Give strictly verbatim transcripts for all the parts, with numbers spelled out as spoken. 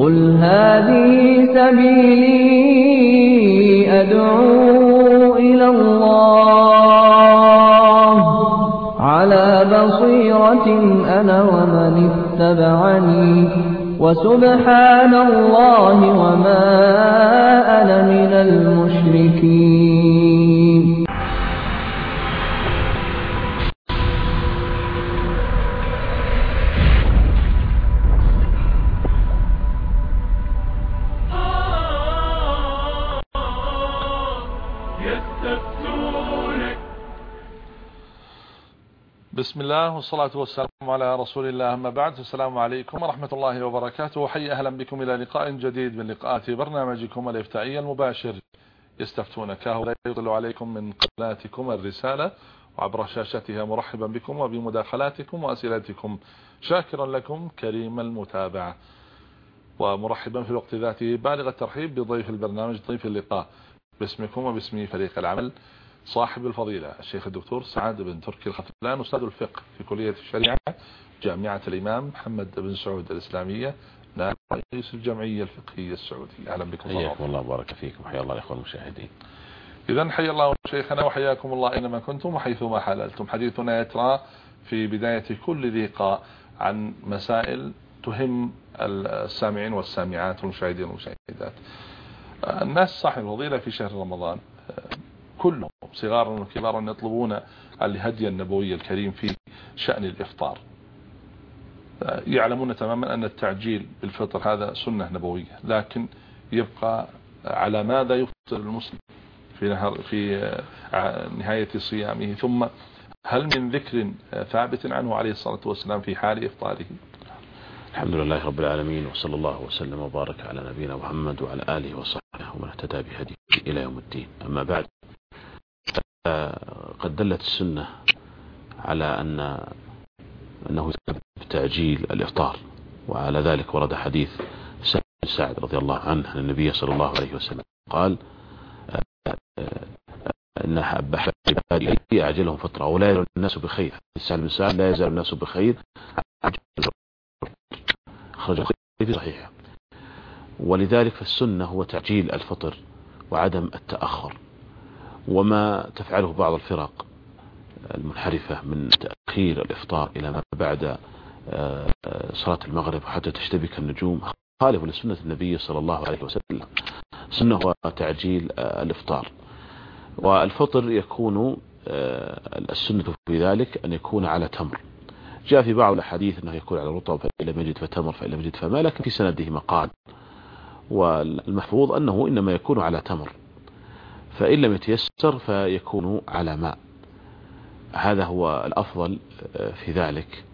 قل هذه سبيلي أدعو إلى الله على بصيرة أنا ومن اتبعني وسبحان الله وما أنا من المشركين. بسم الله والصلاة والسلام على رسول الله، أما بعد. السلام عليكم ورحمة الله وبركاته، وحي أهلا بكم إلى لقاء جديد من لقاءات برنامجكم الإفتائي المباشر يستفتونك، هؤلاء يطل عليكم من قناتكم الرسالة وعبر شاشتها، مرحبا بكم وبمداخلاتكم وأسئلتكم، شاكرا لكم كريم المتابعة، ومرحبا في الوقت ذاته بالغ الترحيب بضيف البرنامج ضيف اللقاء باسمكم وباسم فريق العمل صاحب الفضيلة الشيخ الدكتور سعد بن تركي الختلان، أستاذ الفقه في كلية الشريعة جامعة الإمام محمد بن سعود الإسلامية، نائب رئيس الجمعية الفقهية السعودية. أهلا بكم. حياكم الله وبارك فيكم، حيا الله الإخوة المشاهدين. إذن حيا الله شيخنا وحياكم الله أينما كنتم وحيثما حللتم. حديثنا يترى في بداية كل لقاء عن مسائل تهم السامعين والسامعات والمشاهدين والمشاهدات. الناس صاحب الفضيلة في شهر رمضان كلهم صغارا وكبارا يطلبون الهدي النبوي الكريم في شأن الإفطار، يعلمون تماما أن التعجيل بالفطر هذا سنة نبوية، لكن يبقى على ماذا يفطر المسلم في نهار في نهاية صيامه، ثم هل من ذكر ثابت عنه عليه الصلاة والسلام في حال إفطاره؟ الحمد لله رب العالمين، وصلى الله وسلم وبارك على نبينا محمد وعلى آله وصحبه ومن اهتدى بهديه إلى يوم الدين. أما بعد، قد دلت السنة على أن أنه تعجيل الإفطار، وعلى ذلك ورد حديث سعد رضي الله عنه أن النبي صلى الله عليه وسلم قال أن أحب عبادي أعجلهم فطرة ولا يزال الناس بخير. سعد بن سعد لا يزال الناس بخير، خرج في صحيحه. ولذلك فالسنة هو تعجيل الفطر وعدم التأخر، وما تفعله بعض الفرق المنحرفة من تأخير الإفطار إلى ما بعد صلاة المغرب حتى تشتبك النجوم خالف لسنة النبي صلى الله عليه وسلم. سنة هو تعجيل الإفطار، والفطر يكون السنة في ذلك أن يكون على تمر. جاء في بعض الحديث أنه يكون على رطب، فإن لم يجد فتمر، فإن لم يجد فما، لكن في سنده مقال، والمحفوظ أنه إنما يكون على تمر، فإن لم يتيسر فيكون على ماء. هذا هو الأفضل في ذلك.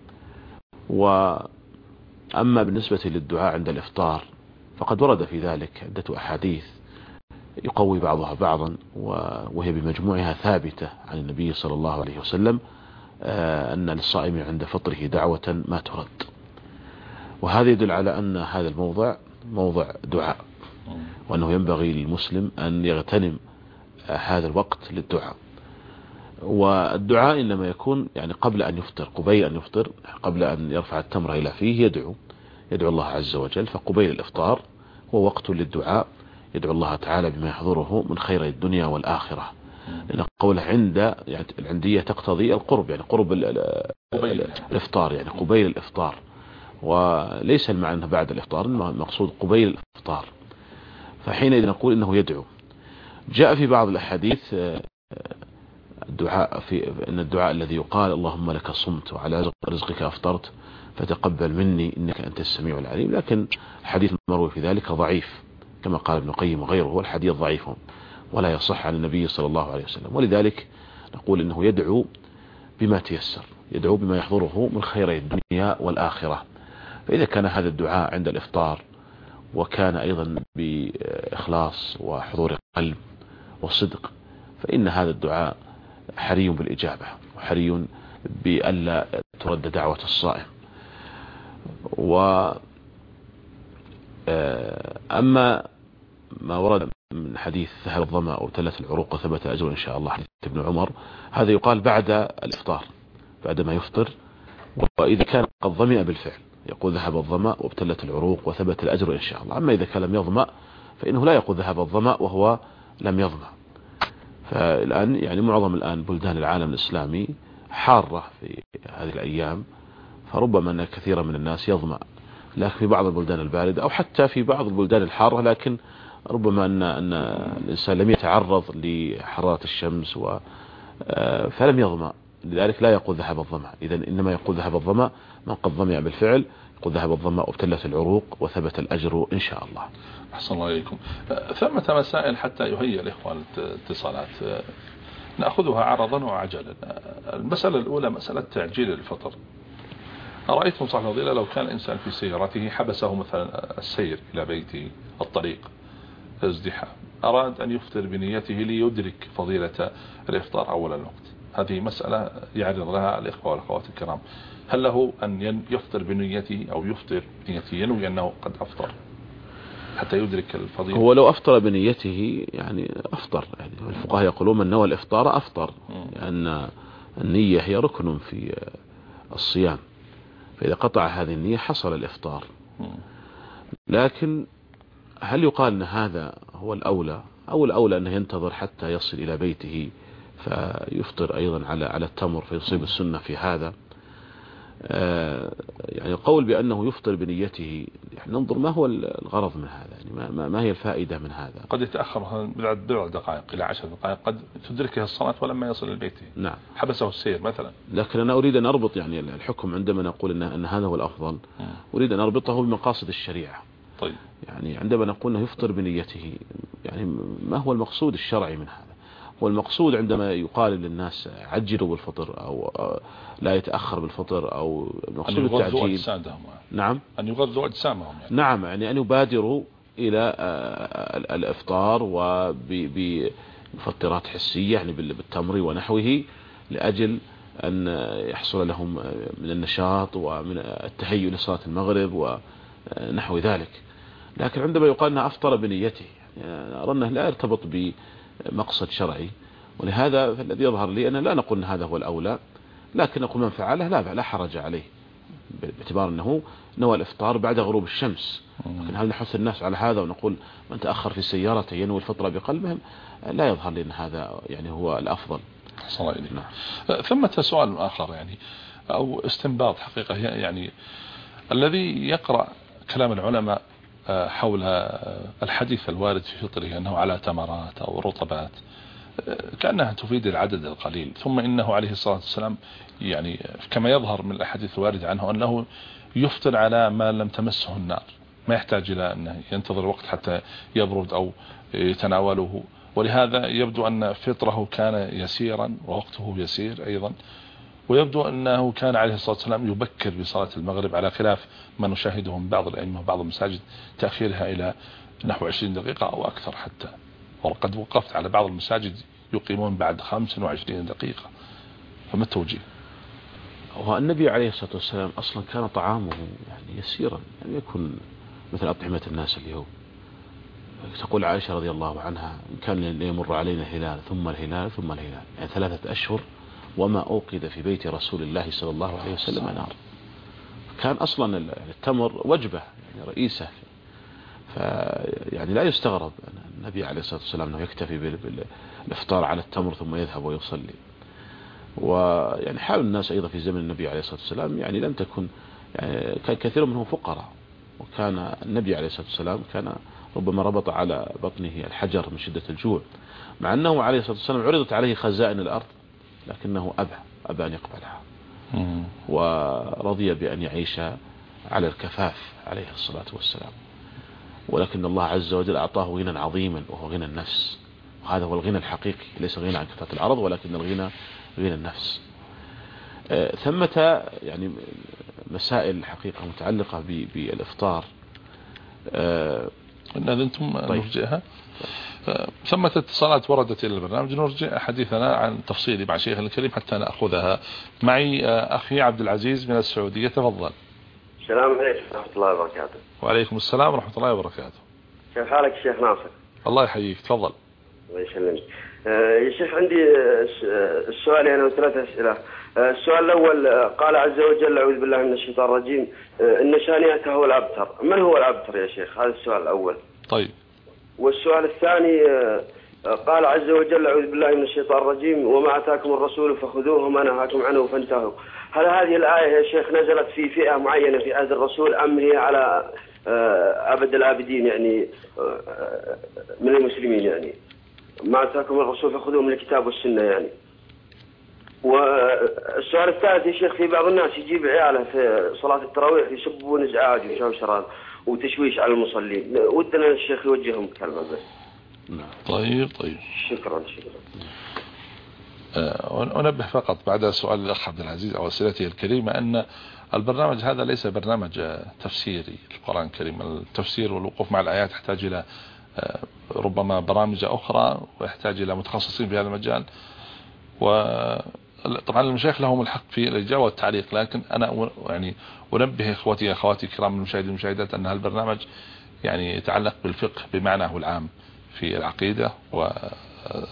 وأما بالنسبة للدعاء عند الإفطار فقد ورد في ذلك عدة أحاديث يقوي بعضها بعضا، وهي بمجموعها ثابتة عن النبي صلى الله عليه وسلم أن للصائم عند فطره دعوة ما ترد، وهذا يدل على أن هذا الموضع موضع دعاء، وأنه ينبغي للمسلم أن يغتنم هذا الوقت للدعاء. والدعاء إنما يكون يعني قبل أن يفطر، قبيل أن يفطر، قبل أن يرفع التمر إلى فيه يدعو يدعو الله عز وجل. فقبيل الإفطار هو وقت للدعاء، يدعو الله تعالى بما يحضره من خير الدنيا والآخرة، لأن قوله عند يعني العندية تقتضي القرب، يعني قرب الإفطار، يعني قبيل الإفطار، وليس المعنى أنه بعد الإفطار، المقصود قبيل الإفطار. فحينئذ نقول إنه يدعو. جاء في بعض الأحاديث الدعاء في أن الدعاء الذي يقال اللهم لك صمت وعلى رزقك أفطرت فتقبل مني إنك أنت السميع العليم، لكن الحديث المروي في ذلك ضعيف كما قال ابن القيم وغيره، هو الحديث ضعيف ولا يصح عن النبي صلى الله عليه وسلم. ولذلك نقول إنه يدعو بما تيسر، يدعو بما يحضره من خير الدنيا والآخرة. فإذا كان هذا الدعاء عند الإفطار وكان أيضا بإخلاص وحضور قلب وصدق، فإن هذا الدعاء حري بالإجابة، وحري بألا ترد دعوة الصائم. وأما ما ورد من حديث ذهب الظمأ أو تلت العروق وثبت أجر إن شاء الله، حديث ابن عمر، هذا يقال بعد الإفطار، بعد ما يفطر، وإذا كان قد ظمئ بالفعل، يقول ذهب الظمأ وابتلت العروق وثبت الأجر إن شاء الله. أما إذا كان لم يظمأ فإنه لا يقول ذهب الظمأ وهو لم يظمأ. فالآن يعني معظم الآن بلدان العالم الإسلامي حارة في هذه الأيام، فربما أن كثيرا من الناس يظمأ، لكن في بعض البلدان الباردة أو حتى في بعض البلدان الحارة، لكن ربما أن, أن الإنسان لم يتعرض لحرارة الشمس و فلم يظمأ، لذلك لا يقول ذهب الظمأ. إذن إنما يقول ذهب الظمأ من قد ظمأ بالفعل، يقول ذهب الظمأ وابتلت العروق وثبت الأجر إن شاء الله. أحسن الله إليكم. ثمة مسائل حتى يهيئ الإخوان الاتصالات نأخذها عرضا وعجلا. المسألة الأولى مسألة تعجيل الفطر. أرأيتم صاحب الفضيلة لو كان الإنسان في سيارته حبسه مثلا السير إلى بيته الطريق ازدحام، أراد أن يفطر بنيته ليدرك فضيلة الإفطار أول الوقت، هذه مسألة يعرض لها الإخوة والأخوات الكرام، هل له أن يفطر بنيته أو يفطر بنيته ينوي أنه قد أفطر حتى يدرك الفضيلة؟ هو لو أفطر بنيته يعني أفطر، يعني الفقهاء يقولون من نوى الإفطار أفطر، لأن النية هي ركن في الصيام، فإذا قطع هذه النية حصل الإفطار. لكن هل يقال أن هذا هو الأولى أو الأولى أنه ينتظر حتى يصل إلى بيته فيفطر أيضا على على التمر فيصيب السنة في هذا؟ آه يعني قول بأنه يفطر بنيته، يعني ننظر ما هو الغرض من هذا، يعني ما, ما هي الفائدة من هذا؟ قد يتأخر بضع دقائق إلى عشر دقائق، قد تدركه الصلاة ولما يصل البيت. نعم، حبسه السير مثلا. لكن أنا أريد أن أربط يعني الحكم عندما نقول أن, أن هذا هو الأفضل، م. أريد أن أربطه بمقاصد الشريعة. طيب. يعني عندما نقول أنه يفطر بنيته، يعني ما هو المقصود الشرعي من هذا؟ هو المقصود عندما يقال للناس عجلوا بالفطر أو لا يتأخر بالفطر، أو المقصود التعجيل. نعم، أن يغذوا أجسامهم يعني. نعم، يعني أن يبادروا إلى الإفطار وبمفطرات حسية يعني بالتمر ونحوه، لأجل أن يحصل لهم من النشاط ومن التهيؤ لصلاة المغرب ونحو ذلك. لكن عندما يقال أنها أفطر بنيته، يعني أرى أنه لا يرتبط بمقصد شرعي، ولهذا فالذي يظهر لي أن لا نقول أن هذا هو الأولى، لكن نقول من فعله لا لا حرج عليه، باعتبار أنه نوى الإفطار بعد غروب الشمس. لكن هل نحث الناس على هذا ونقول من تأخر في سيارته ينوي الفطرة بقلبهم؟ لا يظهر لي أن هذا يعني هو الأفضل. نعم. ثمة سؤال آخر يعني أو استنباط حقيقة، يعني الذي يقرأ كلام العلماء حول الحديث الوارد في فطره أنه على تمرات أو رطبات كأنها تفيد العدد القليل، ثم إنه عليه الصلاة والسلام يعني كما يظهر من الأحاديث الواردة عنه أنه يفطر على ما لم تمسه النار، ما يحتاج إلى أنه ينتظر وقت حتى يبرد أو يتناوله، ولهذا يبدو أن فطره كان يسيرا ووقته يسير أيضا، ويبدو أنه كان عليه الصلاة والسلام يبكر بصلاة المغرب على خلاف ما نشاهده من بعض الأئمة وبعض المساجد تأخيرها إلى نحو عشرين دقيقة أو أكثر حتى، وقد وقفت على بعض المساجد يقيمون بعد خمس وعشرين دقيقة، فما التوجيه؟ والنبي عليه الصلاة والسلام أصلا كان طعامه يعني يسيرا، يعني يكون مثل أطعمة الناس اليوم. تقول عائشة رضي الله عنها كان يمر علينا الهلال ثم الهلال ثم الهلال، يعني ثلاثة أشهر وما أوقد في بيت رسول الله صلى الله عليه وسلم نار. كان أصلا التمر وجبة يعني رئيسة، فيعني لا يستغرب أن النبي عليه الصلاة والسلام أنه يكتفي بالإفطار على التمر ثم يذهب ويصلي. ويعني حال الناس أيضا في زمن النبي عليه الصلاة والسلام يعني لم تكن، يعني كان كثير منهم فقراء، وكان النبي عليه الصلاة والسلام كان ربما ربط على بطنه الحجر من شدة الجوع، مع أنه عليه الصلاة والسلام عرضت عليه خزائن الأرض لكنه أبى أبى أن يقبلها، ورضي بأن يعيش على الكفاف عليه الصلاة والسلام. ولكن الله عز وجل أعطاه غنى عظيما وهو غنى النفس، وهذا هو الغنى الحقيقي، ليس غنى عن كثرة العرض ولكن الغنى غنى النفس. آه ثمة يعني مسائل الحقيقة متعلقة بالإفطار آه إن أنتم نرجئها. ثمة اتصالات وردت إلى البرنامج، نرجع حديثنا عن تفصيلي مع شيخ الكريم حتى نأخذها. معي أخي عبد العزيز من السعودية، تفضل. السلام عليكم ورحمة الله وبركاته. وعليكم السلام ورحمة الله وبركاته. كيف حالك الشيخ ناصر؟ الله يحييك، تفضل. الله يسلمك. يا شيخ عندي السؤال يعني ثلاث أسئلة. السؤال الأول، قال عز وجل أعوذ بالله من الشيطان الرجيم إن شانئك هو الأبتر. من هو الأبتر يا شيخ؟ هذا السؤال الأول. طيب. والسؤال الثاني، قال عز وجل أعوذ بالله من الشيطان الرجيم وما أتاكم الرسول فخذوه وما نهاكم عنه فانتهوا. هل هذه الآية يا شيخ نزلت في فئة معينة في عهد الرسول أم هي على أبد الآبدين يعني من المسلمين؟ يعني ما أتاكم الرسول فخذوه من الكتاب والسنة يعني. والسؤال الثالث يا شيخ، في بعض الناس يجيب عياله في صلاة التراويح يسبون إزعاج وشوشران وتشويش على المصلين، ودنا الشيخ يوجههم كلمة بس. طيب طيب شكرا شكرا. أه أنبه فقط بعد سؤال الأخ عبد العزيز أو أسئلته الكريمة أن البرنامج هذا ليس برنامج تفسيري للقرآن الكريم. التفسير والوقوف مع الآيات يحتاج إلى ربما برامج أخرى ويحتاج إلى متخصصين في هذا المجال، وطبعا المشايخ لهم الحق في الإجابة والتعليق، لكن أنا يعني أنبه إخوتي أخواتي الكرام المشاهدين والمشاهدات أن هالبرنامج يعني يتعلق بالفقه بمعناه العام في العقيدة والفقه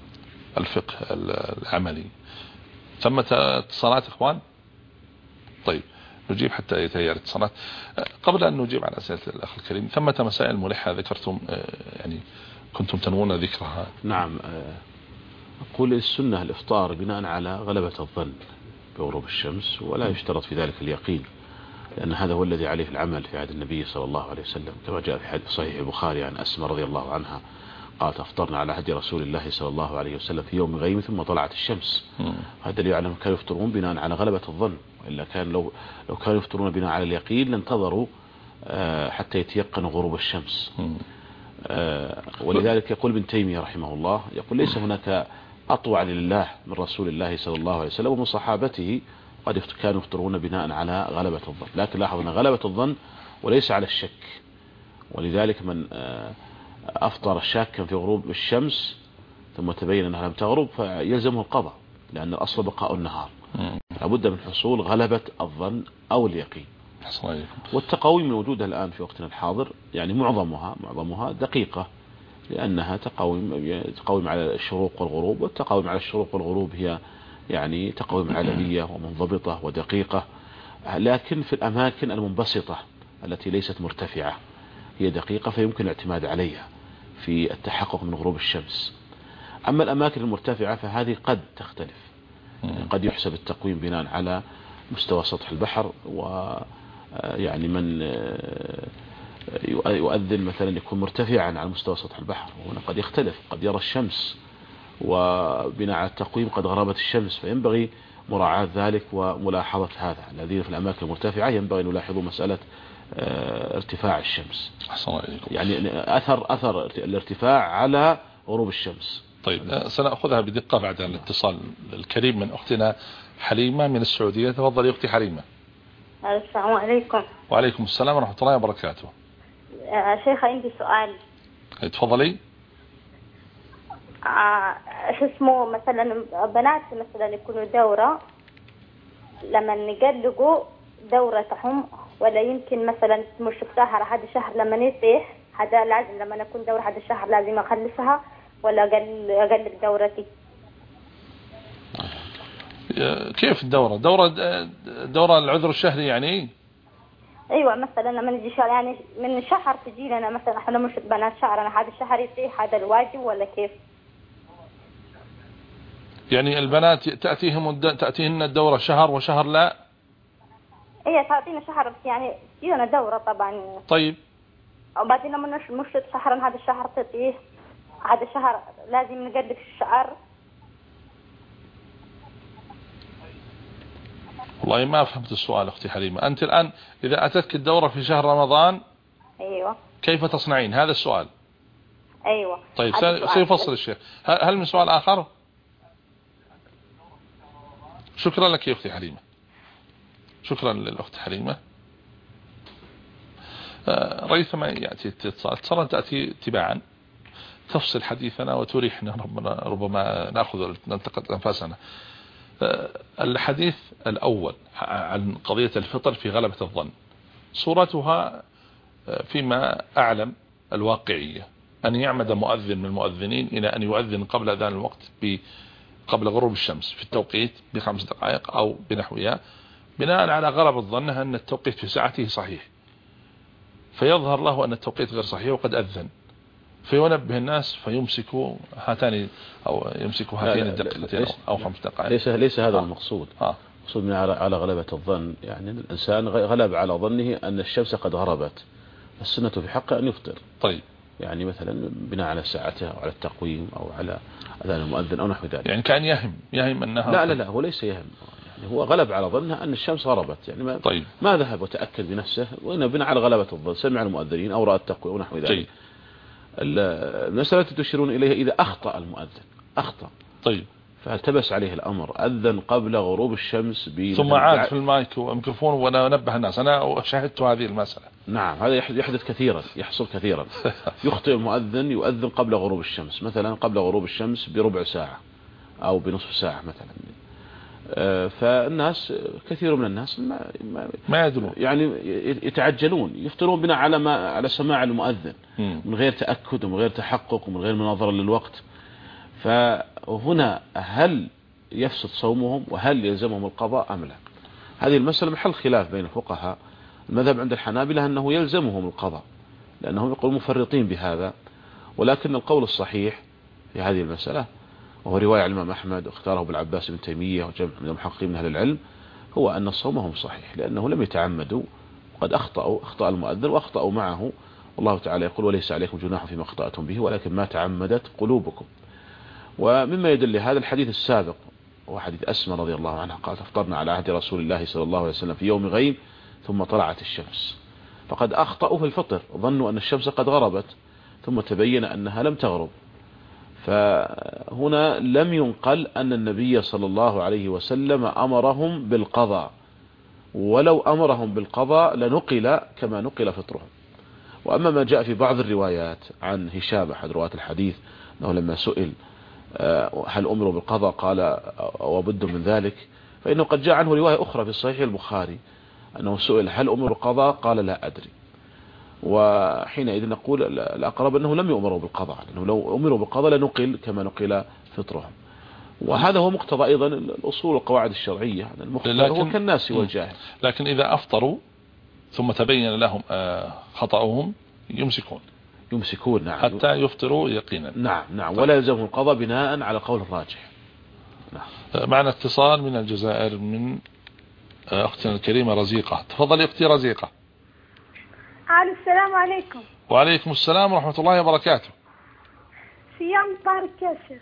العملي. ثم اتصالات إخوان؟ طيب نجيب حتى يتهيأ الاتصالات. قبل أن نجيب على أسئلة الأخ الكريم، ثمة مسائل ملحة ذكرتم يعني كنتم تنوون ذكرها. نعم، أقول السنة الإفطار بناء على غلبة الظن بغروب الشمس، ولا يشترط في ذلك اليقين، لأن هذا هو الذي عليه العمل في عهد النبي صلى الله عليه وسلم، كما جاء في حديث صحيح البخاري عن أسماء رضي الله عنها قالت أفطرنا على عهد رسول الله صلى الله عليه وسلم في يوم غيم ثم طلعت الشمس. هذا دليل على أنهم كانوا يفطرون بناء على غلبة الظن، وإلا كان لو لو كانوا يفطرون بناء على اليقين لانتظروا حتى يتيقنوا غروب الشمس. ولذلك يقول ابن تيمية رحمه الله، يقول ليس هناك أطوع لله من رسول الله صلى الله عليه وسلم ومن صحابته قد كانوا يفطرون بناء على غلبة الظن، لكن لاحظ أن غلبة الظن وليس على الشك، ولذلك من أفطر شاكا في غروب الشمس ثم تبين أنها لم تغرب فيلزمه القضاء، لأن الأصل بقاء النهار. لابد من حصول غلبة الظن أو اليقين. والتقاويم الموجودة الآن في وقتنا الحاضر يعني معظمها معظمها دقيقة، لأنها تقاوم تقاوم على الشروق والغروب، والتقاوم على الشروق والغروب هي يعني تقاوم عالمية ومنضبطة ودقيقة، لكن في الأماكن المنبسطة التي ليست مرتفعة هي دقيقة فيمكن الاعتماد عليها في التحقق من غروب الشمس. أما الأماكن المرتفعة فهذه قد تختلف، يعني قد يحسب التقويم بناء على مستوى سطح البحر، ويعني من يؤذن مثلا يكون مرتفعا على مستوى سطح البحر، وهنا قد يختلف، قد يرى الشمس وبناء على التقويم قد غربت الشمس، فينبغي مراعاة ذلك وملاحظة هذا. الذين في الأماكن المرتفعة ينبغي أن يلاحظوا مسألة ارتفاع الشمس، يعني أثر أثر الارتفاع على غروب الشمس. طيب سنأخذها بدقة بعد الاتصال الكريم من أختنا حليمة من السعودية. تفضلي أختي حليمة. السلام عليكم. وعليكم السلام ورحمة الله وبركاته. شيخ عندي سؤال. تفضلي. ايش اسمه مثلا بنات مثلا يكونوا دورة لما يقلقوا دورتهم، ولا يمكن مثلا مش شهر هذا الشهر لما يصيح هذا لازم لما نكون دورة هذا الشهر لازم اخلصها، ولا اقلق دورتي؟ كيف الدورة؟ دورة دورة العذر الشهري يعني؟ ايوه مثلا لما نجي شهر يعني من شهر تجي لنا مثلا احنا مش بنات شهر انا هذا الشهر يصيح هذا الواجب ولا كيف؟ يعني البنات تأتيهم تأتيهن الدورة شهر وشهر لا؟ ايه تعطينا شهر بس يعني تجينا دورة طبعا. طيب. وبعدين لما نشرد شهر هذا الشهر تطيه هذا الشهر لازم نقلق الشعر. والله ما فهمت السؤال أختي حليمة. أنت الآن إذا أتتك الدورة في شهر رمضان أيوة كيف تصنعين؟ هذا السؤال. أيوة. طيب سيفصل الشيخ. هل من سؤال آخر؟ شكرا لك يا أختي حليمة. شكرا للأخت حليمة. ريثما يأتي اتصال تأتي تباعا تفصل حديثنا وتريحنا ربما, ربما نأخذ نلتقط أنفاسنا. الحديث الأول عن قضية الفطر في غلبة الظن صورتها فيما أعلم الواقعية أن يعمد مؤذن من المؤذنين إلى أن يؤذن قبل أذان الوقت قبل غروب الشمس في التوقيت بخمس دقائق أو بنحوها، بناء على غلبة ظنها أن التوقيت في ساعته صحيح، فيظهر له أن التوقيت غير صحيح وقد أذن، فينبه الناس فيمسكوا هاتان أو يمسكوا هاتين الدقيقتين أو خمس دقائق. ليس ليس هذا آه. المقصود. آه. مقصود من على غلبة الظن، يعني الإنسان غلب على ظنه أن الشمس قد غربت، السنة في حقه أن يفطر. طيب، يعني مثلا بناء على ساعته أو على التقويم أو على أذان المؤذن أو نحو ذلك. يعني كان يهم يهم أنها لا لا لا هو ليس يهم، يعني هو غلب على ظنه أن الشمس غربت، يعني ما, طيب. ما ذهب وتأكد بنفسه، وإنه بناء على غلبة الظن سمع المؤذنين أو رأى التقويم أو نحو ذلك. طيب. المسألة تشيرون إليها إذا أخطأ المؤذن أخطأ طيب فالتبس عليه الأمر، أذن قبل غروب الشمس ثم عاد في المايك والميكروفون ونبه الناس. أنا شاهدت هذه المسألة. نعم، هذا يحدث كثيرا، يحصل كثيرا. يخطئ المؤذن يؤذن قبل غروب الشمس، مثلا قبل غروب الشمس بربع ساعة أو بنصف ساعة مثلا، فالناس كثير من الناس ما ما يدرون، يعني يتعجلون يفطرون بناء على ما على سماع المؤذن من غير تأكد ومن غير تحقق ومن غير مناظرة للوقت. فهنا هل يفسد صومهم وهل يلزمهم القضاء أم لا؟ هذه المسألة محل خلاف بين الفقهاء. المذهب عند الحنابلة أنه يلزمهم القضاء لأنهم يقولون مفرطين بهذا، ولكن القول الصحيح في هذه المسألة وهو رواية عن الإمام أحمد واختاره ابن العباس بن تيمية وجمع من المحققين من أهل العلم، هو أن صومهم صحيح لأنه لم يتعمدوا وقد أخطأوا أخطأ المؤذن وأخطأوا معه. الله تعالى يقول وليس عليكم جناح فيما أخطأتم به ولكن ما تعمدت قلوبكم. ومما يدل هذا الحديث السابق وهو حديث أسماء رضي الله عنها قالت افطرنا على عهد رسول الله صلى الله عليه وسلم في يوم غيم ثم طلعت الشمس، فقد أخطأوا في الفطر ظنوا أن الشمس قد غربت ثم تبين أنها لم تغرب. فهنا لم ينقل أن النبي صلى الله عليه وسلم أمرهم بالقضاء، ولو أمرهم بالقضاء لنقل كما نقل فطرهم. وأما ما جاء في بعض الروايات عن هشام أحد رواة الحديث أنه لما سئل هل أمروا بالقضاء قال وبد من ذلك، فإنه قد جاء عنه رواية أخرى في صحيح البخاري أنه سئل هل أمروا بالقضاء قال لا أدري. وحينئذ نقول الأقرب أنه لم يؤمروا بالقضاء، لأنه لو أمروا بالقضاء لنقل كما نقل فطرهم. وهذا هو مقتضى أيضا الأصول والقواعد الشرعية، المقتضى هو كالناس والجاهل. لكن إذا أفطروا ثم تبين لهم خطأهم يمسكون يمسكون نعم حتى يفطروا يقينا. نعم نعم طيب. ولا يلزمهم القضاء بناء على قول الراجح. نعم. معنا اتصال من الجزائر من أختنا الكريمة رزيقة. تفضلي أختي رزيقة. السلام عليكم. وعليكم السلام ورحمة الله وبركاته. صيام طارق كاسر.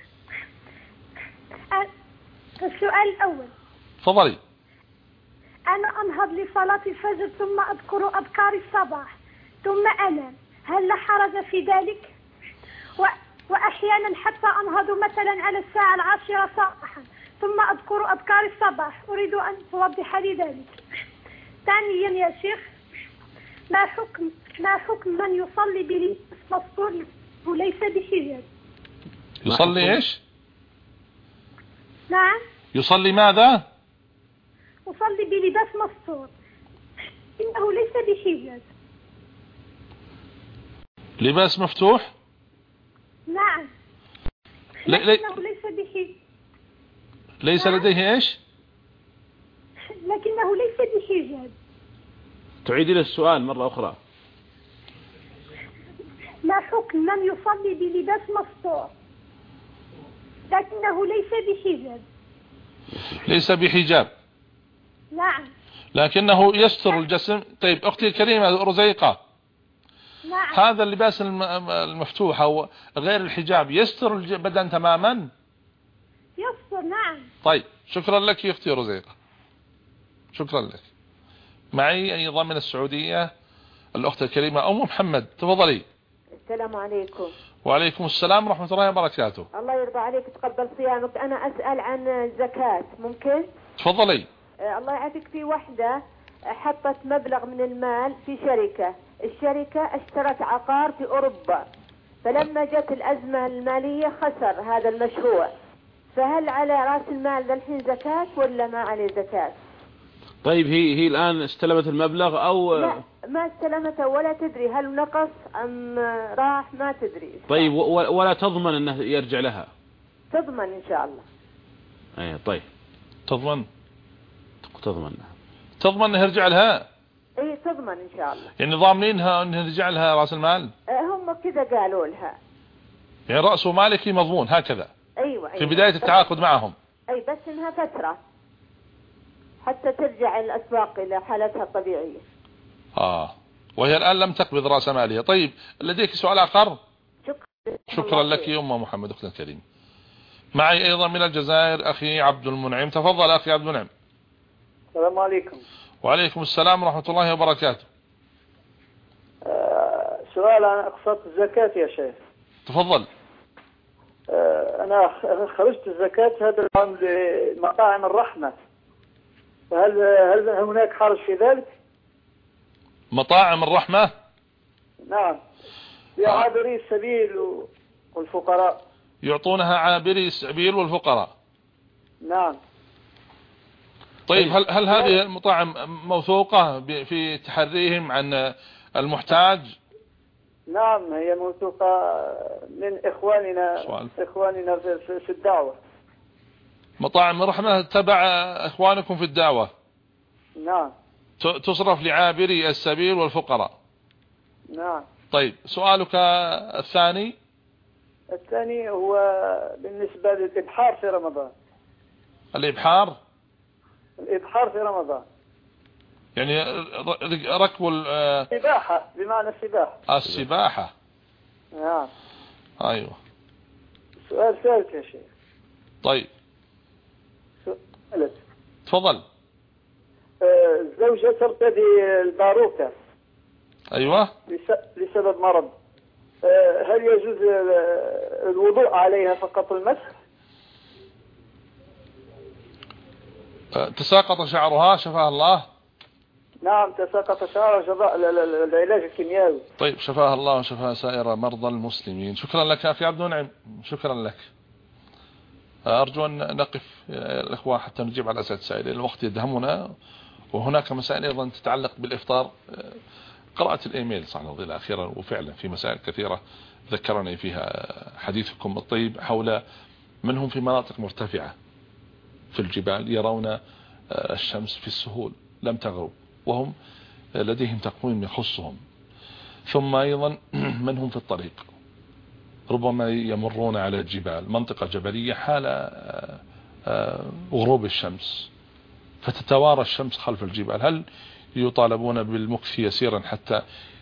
السؤال الأول. تفضلي. أنا أنهض لصلاة الفجر ثم أذكر أذكار الصباح ثم أنام، هل لا حرج في ذلك؟ و... وأحيانا حتى أنهض مثلا على الساعة العاشرة صباحا ثم أذكر أذكار الصباح، أريد أن توضح لي ذلك. ثانيا يا شيخ، ما حكم ما حكم من يصلي بلباس مستور وليس بحجاب؟ يصلي ايش؟ نعم. يصلي ماذا؟ يصلي بلباس مستور إنه ليس بحجاب. لباس مفتوح؟ نعم. لكنه ليس بحجاب. ليس نعم. لديه ايش؟ لكنه ليس بحجاب. تعيدي السؤال مرة أخرى. ما حكم من يصلي بلباس مستور لكنه ليس بحجاب؟ ليس بحجاب. نعم. لكنه يستر الجسم. طيب أختي الكريمة رزيقة. نعم. هذا اللباس المفتوح أو غير الحجاب يستر البدن تماما؟ يستر نعم. طيب شكرا لك يا أختي رزيقة، شكرا لك. معي أيضا من السعودية الأخت الكريمة أم محمد. تفضلي. السلام عليكم. وعليكم السلام ورحمة الله وبركاته. الله يرضى عليك تقبل صيامك. أنا أسأل عن الزكاة ممكن؟ تفضلي. آه الله يعافيك. في وحدة حطت مبلغ من المال في شركة، الشركة اشترت عقار في أوروبا، فلما جت الأزمة المالية خسر هذا المشروع، فهل على رأس المال ذا الحين زكاة ولا ما عليه زكاة؟ طيب هي هي الآن استلمت المبلغ أو لا ما استلمته ولا تدري هل نقص أم راح ما تدري. طيب ولا تضمن أنه يرجع لها؟ تضمن إن شاء الله. اي طيب. تضمن تضمن تضمن انه يرجع لها؟ اي تضمن ان شاء الله. يعني ضامنينها انه يرجع لها راس المال؟ هم كذا قالوا لها. يعني رأس مالك مضمون هكذا؟ ايوه ايوه في بداية التعاقد معهم. اي بس انها فترة حتى ترجع الاسواق الى حالتها الطبيعية. اه وهي الان لم تقبض راس مالها. طيب لديك سؤال اخر؟ شكرا. شكرا لك يا ام محمد اختنا الكريم. معي ايضا من الجزائر اخي عبد المنعم. تفضل اخي عبد المنعم. السلام عليكم. وعليكم السلام ورحمة الله وبركاته. أه سؤال عن اقساط الزكاة يا شيخ. تفضل. أه انا خرجت الزكاة هذا العام لمطاعم الرحمة، فهل هل هناك حرج في ذلك؟ مطاعم الرحمة؟ نعم، لعابري السبيل والفقراء. يعطونها عابري السبيل والفقراء. نعم. طيب هل هل هذه المطاعم موثوقة في تحريهم عن المحتاج؟ نعم هي موثوقة من إخواننا سؤال. إخواننا في, في الدعوة. مطاعم الرحمة تبع إخوانكم في الدعوة؟ نعم. تصرف لعابري السبيل والفقراء. نعم. طيب سؤالك الثاني؟ الثاني هو بالنسبة للإبحار في رمضان. الإبحار؟ الإبحار في رمضان يعني ركب السباحة، بمعنى السباحة. السباحة. نعم. أيوة. سؤال ثالث يا شيخ. طيب سؤال. تفضل. الزوجة ترتدي الباروكة. أيوة. لسبب مرض، هل يجوز الوضوء عليها فقط المسح؟ تساقط شعرها شفاها الله؟ نعم تساقط شعرها جراء العلاج الكيميائي. طيب شفاها الله وشفاها سائر مرضى المسلمين. شكرا لك أخي عبد المنعم، شكرا لك. أرجو أن نقف الأخوة حتى نجيب على أسئلة السائلين، الوقت يدهمنا، وهناك مسائل أيضا تتعلق بالإفطار. قرأت الإيميل صح الله أخيرا، وفعلا في مسائل كثيرة ذكرني فيها حديثكم الطيب حول من هم في مناطق مرتفعة في الجبال يرون الشمس في السهول لم تغرب، وهم لديهم تقويم يخصهم. ثم أيضا من هم في الطريق ربما يمرون على الجبال، منطقة جبلية حال غروب الشمس، فتتوارى الشمس خلف الجبال. هل يطالبون بالمكث يسيرا حتى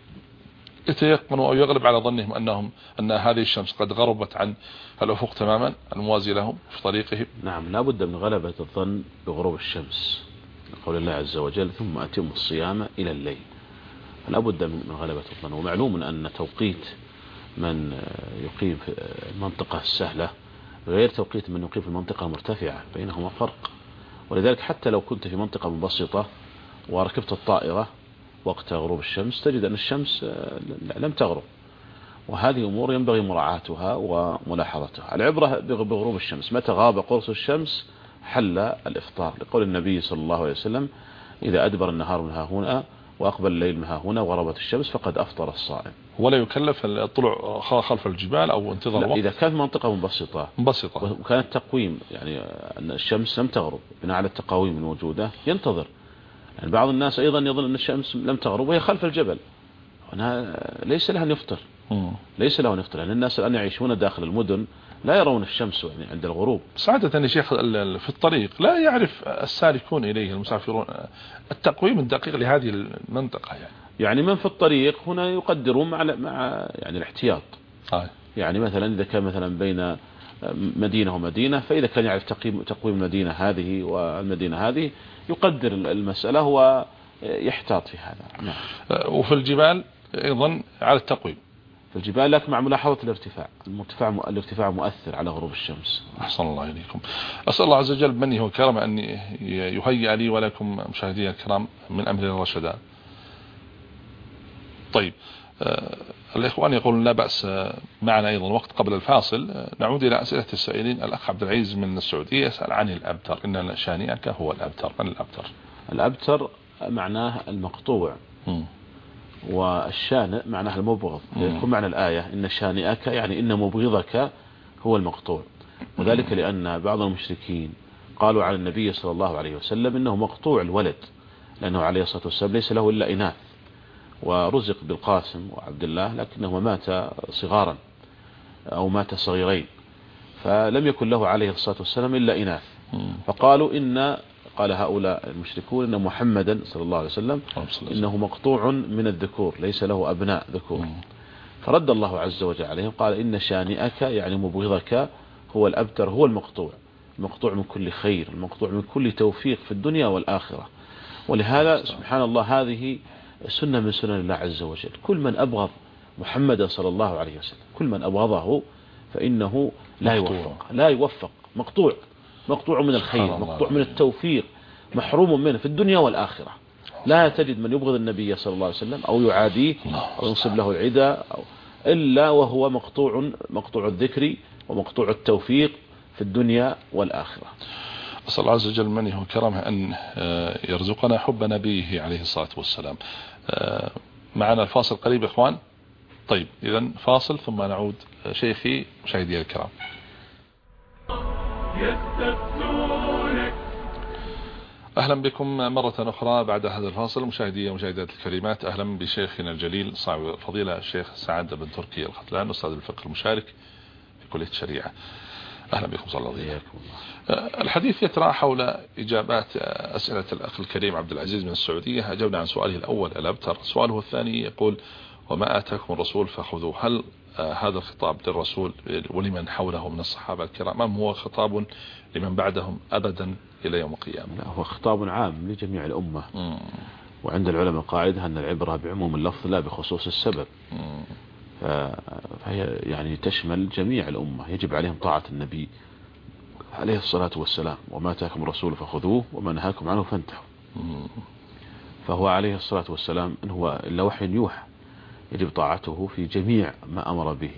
يتيقنوا أو يغلب على ظنهم أنهم أن هذه الشمس قد غربت عن الأفق تماما الموازي لهم في طريقهم؟ نعم لا بد من غلبة الظن بغروب الشمس، قول الله عز وجل ثم أتم الصيام إلى الليل. لا بد من غلبة الظن. ومعلوم أن توقيت من يقيم في المنطقة السهلة غير توقيت من يقيم في المنطقة المرتفعة، بينهما فرق. ولذلك حتى لو كنت في منطقة مبسطة وركبت الطائرة وقت غروب الشمس تجد أن الشمس لم تغرب، وهذه أمور ينبغي مراعاتها وملاحظتها. العبرة بغروب الشمس، متى غاب قرص الشمس حل الإفطار، لقول النبي صلى الله عليه وسلم إذا أدبر النهار من ها هنا وأقبل الليل من ها هنا وغربت الشمس فقد أفطر الصائم. ولا يكلف الطلوع خلف الجبال أو انتظار وقت؟ إذا كانت منطقة منبسطة منبسطة وكان التقويم يعني أن الشمس لم تغرب بناء على التقاويم الموجودة ينتظر. يعني بعض الناس أيضا يظن أن الشمس لم تغرب وهي خلف الجبل، هنا ليس لها أن يفطر، ليس له أن يفطر، لأن الناس الآن يعيشون داخل المدن لا يرون الشمس يعني عند الغروب. سعادة يا شيخ في الطريق لا يعرف السالكون إليه المسافرون التقويم الدقيق لهذه المنطقة، يعني يعني من في الطريق هنا يقدرون مع مع يعني الاحتياط. آه. يعني مثلا إذا كان مثلا بين مدينة ومدينة، فإذا كان يعرف تقويم تقويم المدينة هذه والمدينة هذه يقدر المسألة ويحتاط في هذا. نعم. وفي الجبال أيضا على التقويم، في الجبال لك مع ملاحظة الارتفاع، الارتفاع الارتفاع مؤثر على غروب الشمس. أحسن الله إليكم. أسأل الله عز وجل بمنه وكرمه أن يهيئ لي ولكم مشاهدينا الكرام من أمر الرشدان. طيب آه الإخوان يقولون لا بأس معنا أيضا وقت قبل الفاصل. آه نعود إلى أسئلة السائلين. الأخ عبد العزيز من السعودية يسأل عن الأبتر، إن شانئك هو الأبتر. من الأبتر؟ الأبتر معناه المقطوع، م. والشانئ معناه المبغض. يكون معنى الآية إن شانئك يعني إن مبغضك هو المقطوع، وذلك لأن بعض المشركين قالوا عن النبي صلى الله عليه وسلم إنه مقطوع الولد، لأنه عليه الصلاة والسلام ليس له إلا إناث، ورزق بالقاسم وعبد الله لكنهما مات صغارا أو مات صغيرين، فلم يكن له عليه الصلاة والسلام إلا إناث. فقالوا إن قال هؤلاء المشركون إن محمدا صلى الله عليه وسلم إنه مقطوع من الذكور ليس له أبناء ذكور. فرد الله عز وجل عليهم قال إن شانئك يعني مبغضك هو الأبتر، هو المقطوع، المقطوع من كل خير، المقطوع من كل توفيق في الدنيا والآخرة. ولهذا سبحان الله هذه سنة من سنن الله عز وجل، كل من أبغض محمد صلى الله عليه وسلم، كل من أبغضه فإنه لا يوفق، لا يوفق، مقطوع، مقطوع من الخير، مقطوع من التوفيق، محروم منه في الدنيا والآخرة. لا تجد من يبغض النبي صلى الله عليه وسلم أو يعاديه أو ينصب له العدى أو إلا وهو مقطوع، مقطوع الذكر ومقطوع التوفيق في الدنيا والآخرة. أسأل الله عز وجل منه وكرمه أن يرزقنا حب نبيه عليه الصلاة والسلام. معنا الفاصل قريب إخوان. طيب إذن فاصل ثم نعود. شيخي مشاهدي الكرام، أهلا بكم مرة أخرى بعد هذا الفاصل. مشاهدي ومشاهدات الكريمات، أهلا بشيخنا الجليل صاحب فضيلة الشيخ سعد بن تركي الختلان، أستاذ الفقه المشارك في كلية الشريعة. أهلا بكم صلى الله عليه وسلم. الحديث يتراءى حول إجابات أسئلة الأخ الكريم عبد العزيز من السعودية. أجبنا عن سؤاله الأول الأبتر. سؤاله الثاني يقول وما آتاكم الرسول فخذوه. هل هذا الخطاب للرسول ولمن حوله من الصحابة الكرام أم هو خطاب لمن بعدهم أبدا إلى يوم القيامة؟ لا، هو خطاب عام لجميع الأمة. مم. وعند العلماء قاعدة أن العبرة بعموم اللفظ لا بخصوص السبب. فهي يعني تشمل جميع الأمة، يجب عليهم طاعة النبي عليه الصلاة والسلام. وما آتاكم الرسول فخذوه وما نهاكم عنه فانتهوا. فهو عليه الصلاة والسلام إن هو إلا وحي يوحى، يجب طاعته في جميع ما أمر به،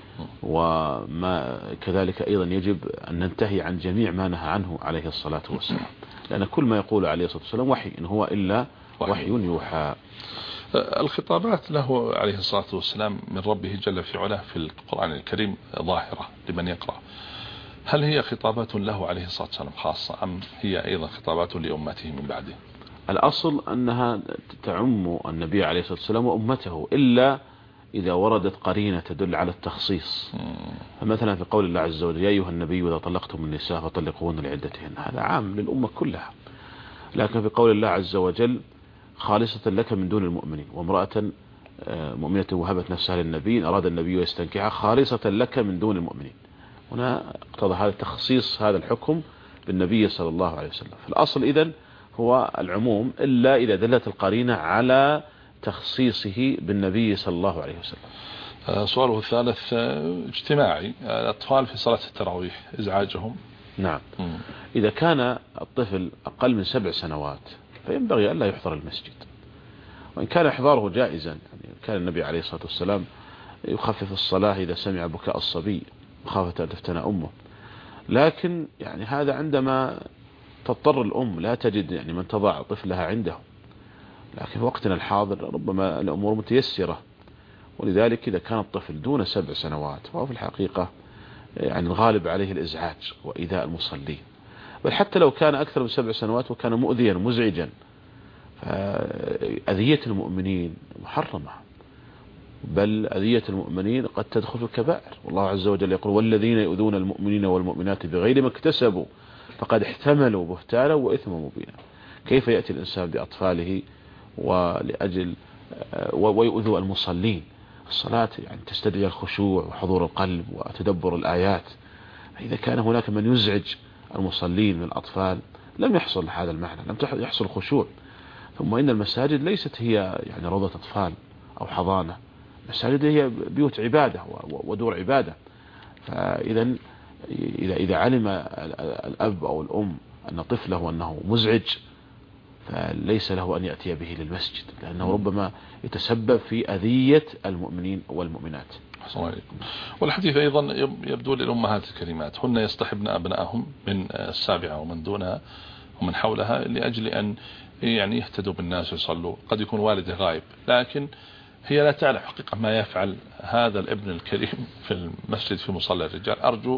وما كذلك أيضا يجب أن ننتهي عن جميع ما نهى عنه عليه الصلاة والسلام، لأن كل ما يقول عليه الصلاة والسلام وحي، إن هو إلا وحي يوحى. الخطابات له عليه الصلاة والسلام من ربه جل في علاه في القرآن الكريم ظاهرة لمن يقرأ. هل هي خطابات له عليه الصلاة والسلام خاصة أم هي أيضا خطابات لأمته من بعده؟ الأصل أنها تعم النبي عليه الصلاة والسلام وأمته، إلا إذا وردت قرينة تدل على التخصيص. فمثلا في قول الله عز وجل يا أيها النبي إذا طلقتم النساء فطلقوهن لعدتهن، هذا عام للأمة كلها. لكن في قول الله عز وجل خالصة لك من دون المؤمنين، وامرأة مؤمنة وهبت نفسها للنبي أراد النبي يستنكحها خالصة لك من دون المؤمنين، هنا اقتضى هذا تخصيص هذا الحكم بالنبي صلى الله عليه وسلم. فالأصل إذن هو العموم إلا إذا دلت القرينة على تخصيصه بالنبي صلى الله عليه وسلم. سؤاله الثالث اجتماعي، الأطفال في صلاة التراويح إزعاجهم. نعم. م. إذا كان الطفل أقل من سبع سنوات فينبغي ألا يحضر المسجد، وإن كان إحضاره جائزا، يعني كان النبي عليه الصلاة والسلام يخفف الصلاة إذا سمع بكاء الصبي مخافة أن تفتن أمه. لكن يعني هذا عندما تضطر الأم لا تجد يعني من تضع طفلها عنده، لكن في وقتنا الحاضر ربما الأمور متيسرة، ولذلك إذا كان الطفل دون سبع سنوات فهو في الحقيقة يعني الغالب عليه الإزعاج وإيذاء المصلين. بل حتى لو كان أكثر من سبع سنوات وكان مؤذيا مزعجا فأذية المؤمنين محرمة، بل أذية المؤمنين قد تدخل في الكبائر. والله عز وجل يقول والذين يؤذون المؤمنين والمؤمنات بغير ما اكتسبوا فقد احتملوا بهتانا وإثما مبينا. كيف يأتي الإنسان بأطفاله ولأجل ويؤذوا المصلين؟ الصلاة يعني تستدعي الخشوع وحضور القلب وتدبر الآيات. إذا كان هناك من يزعج المصلين من الأطفال لم يحصل هذا المعنى، لم يحصل خشوع. ثم إن المساجد ليست هي يعني روضة أطفال أو حضانة، المساجد هي بيوت عبادة ودور عبادة. فإذا إذا إذا علم الأب أو الأم أن طفله أنه مزعج فليس له أن يأتي به للمسجد، لأنه ربما يتسبب في أذية المؤمنين والمؤمنات. والحديث أيضا يبدو للأمهات الكريمات هن يصطحبن أبنائهم من السابعة ومن دونها ومن حولها لأجل أن يعني يهتدوا بالناس ويصلوا. قد يكون والده غائب لكن هي لا تعلم حقيقة ما يفعل هذا الابن الكريم في المسجد في مصلى الرجال. أرجو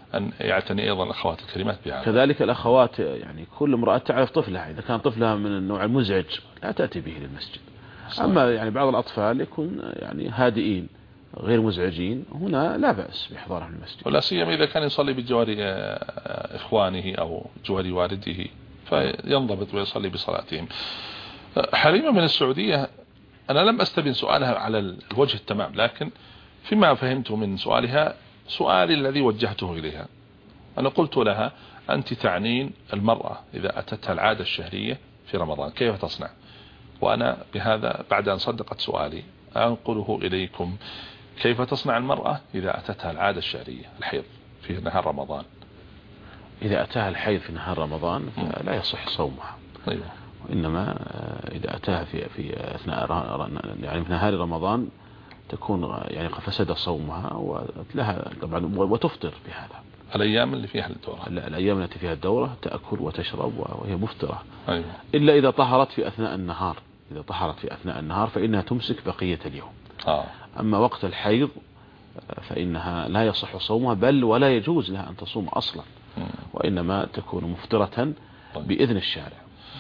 أن يعتني أيضا الأخوات الكريمات بها. كذلك الأخوات يعني كل امرأة تعرف طفلها، إذا كان طفلها من النوع المزعج لا تأتي به للمسجد. صحيح. أما يعني بعض الأطفال يكون يعني هادئين غير مزعجين، هنا لا بأس بإحضارهم للمسجد، ولا سيما إذا كان يصلي بجوار إخوانه أو جوار والده فينضبط ويصلي بصلاتهم. حليمة من السعودية أنا لم أستبين سؤالها على الوجه التمام، لكن فيما فهمت من سؤالها سؤالي الذي وجهته إليها، أنا قلت لها أنت تعنين المرأة إذا أتتها العادة الشهرية في رمضان كيف تصنع؟ وأنا بهذا بعد أن صدقت سؤالي أنقله إليكم، كيف تصنع المرأة إذا أتتها العادة الشهرية الحيض في نهار رمضان؟ إذا أتاها الحيض في نهار رمضان فلا يصح صومها. أيوة. وإنما إذا أتاها في في أثناء يعني في نهار رمضان تكون يعني فسد صومها ولها طبعا وتفطر بهذا. الأيام اللي فيها الدورة، الأيام التي فيها الدورة تأكل وتشرب وهي مفترة. أيوة. إلا إذا طهرت في أثناء النهار، إذا طهرت في أثناء النهار فإنها تمسك بقية اليوم. آه. أما وقت الحيض فإنها لا يصح صومها، بل ولا يجوز لها أن تصوم أصلا، وإنما تكون مفترة بإذن الشارع.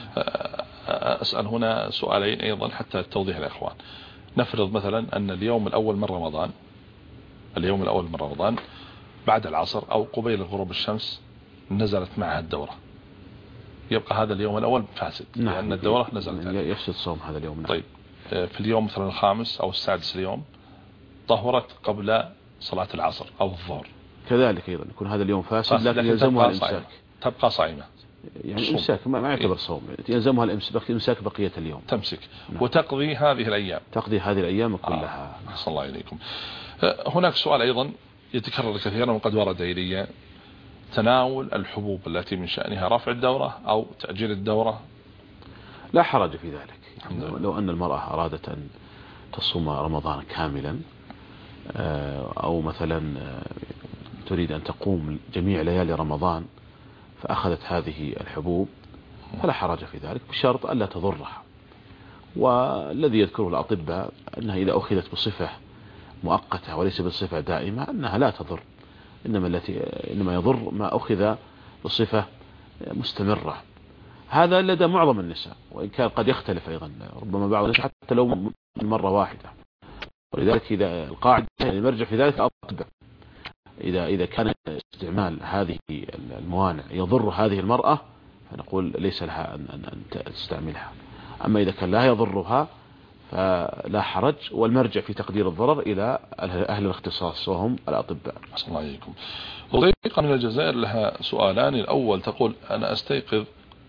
أسأل هنا سؤالين أيضا حتى توضيح الإخوان. نفرض مثلا أن اليوم الأول من رمضان اليوم الأول من رمضان بعد العصر أو قبيل غروب الشمس نزلت معها الدورة، يبقى هذا اليوم الأول فاسد. نعم. لأن الدورة نزلت عليه. يفسد صوم هذا اليوم. نعم. طيب في اليوم مثلا الخامس أو السادس اليوم طهرت قبل صلاة العصر أو الظهر، كذلك أيضا يكون هذا اليوم فاسد، لكن يلزمها الإمساك. تبقى صائمة يعني إمساك ما يعتبر صوم، يلزمها الإمساك بقية اليوم. تمسك. نعم. وتقضي هذه الأيام تقضي هذه الأيام كلها. آه. أحسن الله إليكم. هناك سؤال أيضا يتكرر كثيرا وقد ورد إلي، تناول الحبوب التي من شأنها رفع الدورة أو تأجيل الدورة. لا حرج في ذلك. لو أن المرأة أرادت أن تصوم رمضان كاملا أو مثلا تريد أن تقوم جميع ليالي رمضان فأخذت هذه الحبوب فلا حرج في ذلك، بشرط ألا تضرها. والذي يذكره الأطباء أنها إذا أخذت بصفة مؤقتة وليس بصفة دائمة أنها لا تضر، إنما التي إنما يضر ما أخذ بصفة مستمرة. هذا لدى معظم النساء، وإن كان قد يختلف أيضا، ربما بعض النساء حتى لو مرة واحدة. ولذلك إذا القاعدة يعني المرجع في ذلك الأطباء، إذا إذا كان استعمال هذه الموانع يضر هذه المرأة فنقول ليس لها أن أن تستعملها. أما إذا كان لا يضرها فلا حرج، والمرجع في تقدير الضرر إلى أهل الاختصاص وهم الأطباء. أحسن الله عليكم. وضيقة من الجزائر لها سؤالان. الأول تقول أنا أستيقظ